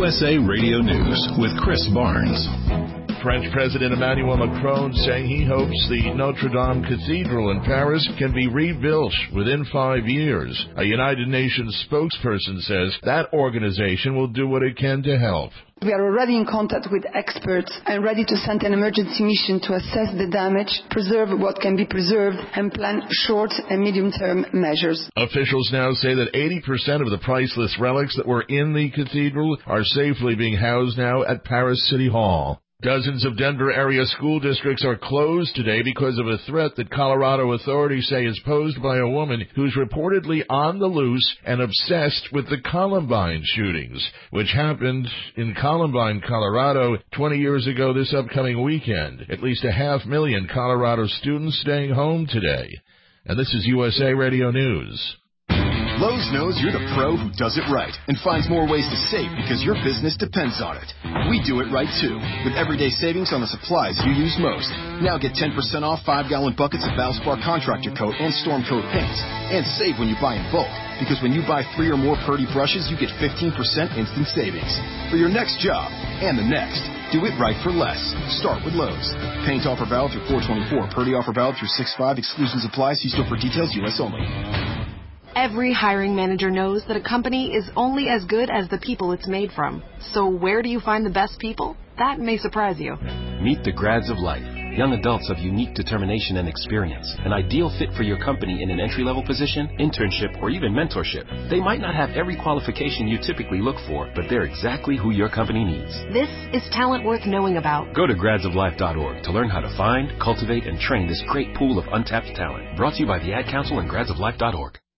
USA Radio News with Chris Barnes. French President Emmanuel Macron saying he hopes the Notre Dame Cathedral in Paris can be rebuilt within 5 years. A United Nations spokesperson says that organization will do what it can to help. We are already in contact with experts and ready to send an emergency mission to assess the damage, preserve what can be preserved, and plan short and medium-term measures. Officials now say that 80% of the priceless relics that were in the cathedral are safely being housed now at Paris City Hall. Dozens of Denver area school districts are closed today because of a threat that Colorado authorities say is posed by a woman who's reportedly on the loose and obsessed with the Columbine shootings, which happened in Columbine, Colorado, 20 years ago this upcoming weekend. At least 500,000 Colorado students staying home today. And this is USA Radio News. Lowe's knows you're the pro who does it right and finds more ways to save because your business depends on it. We do it right, too, with everyday savings on the supplies you use most. Now get 10% off 5-gallon buckets of Valspar Contractor Coat and Storm Coat paints. And save when you buy in bulk, because when you buy 3 or more Purdy brushes, you get 15% instant savings. For your next job and the next, do it right for less. Start with Lowe's. Paint offer valid through 4/24. Purdy offer valid through 6/5. Exclusions apply. See store for details. U.S. only. Every hiring manager knows that a company is only as good as the people it's made from. So where do you find the best people? That may surprise you. Meet the grads of life. Young adults of unique determination and experience. An ideal fit for your company in an entry-level position, internship, or even mentorship. They might not have every qualification you typically look for, but they're exactly who your company needs. This is talent worth knowing about. Go to gradsoflife.org to learn how to find, cultivate, and train this great pool of untapped talent. Brought to you by the Ad Council and gradsoflife.org.